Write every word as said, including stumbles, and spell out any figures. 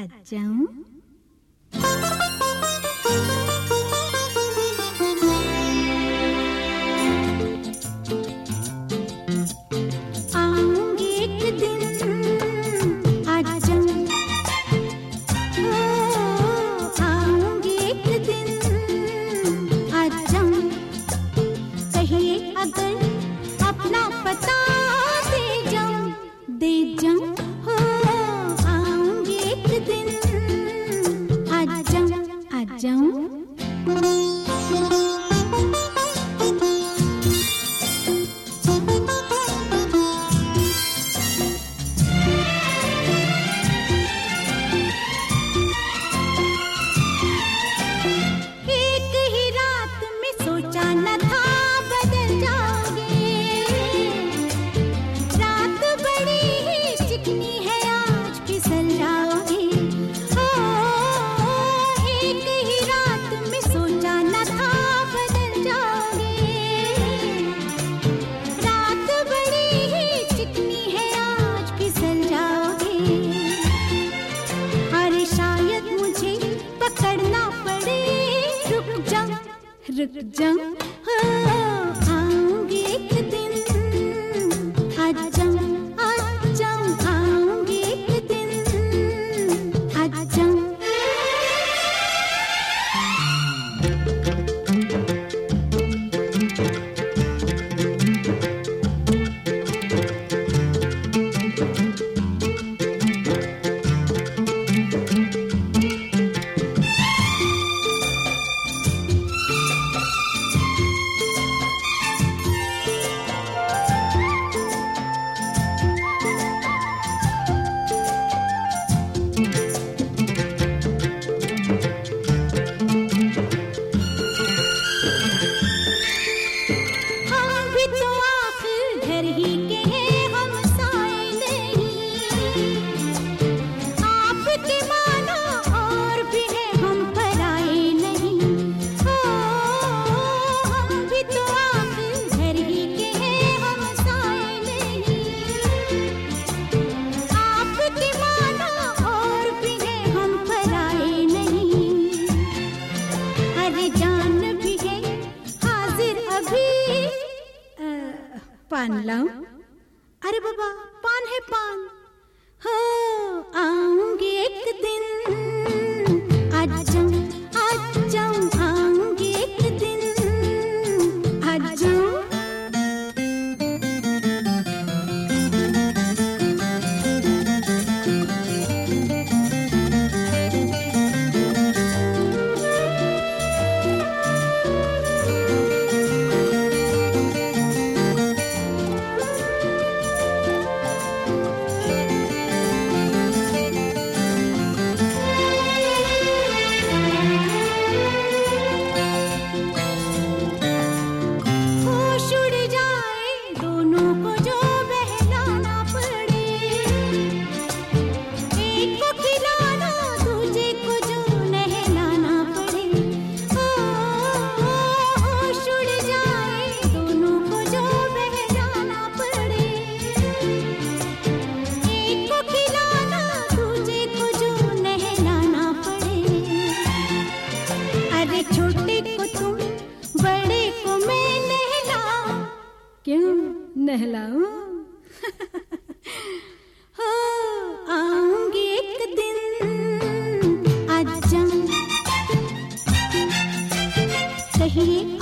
आ जाऊं? आऊंगी एक दिन, आ जाऊं। ओ, आऊंगी एक दिन, आ जाऊं। कहिए अगर अपना पता दे जाऊं, दे जाऊं। हो, आऊंगी एक दिन, आ जाऊं, आ जाऊं। रुक जाऊं, हो, आऊंगी एक दिन, आ जाऊं, आ जाऊं, आऊंगी एक दिन, आ जाऊं। पान लाऊं? अरे बाबा, पान है पान। हो, आऊंगी एक दिन, आ जाऊं, आ जाऊं, आऊंगी एक दिन, आ जाऊं। छोटे को तुम, बड़े को मैं नहलाऊं। क्यों नहलाऊं? हो, आऊंगी एक दिन, आ जाऊं। कहिए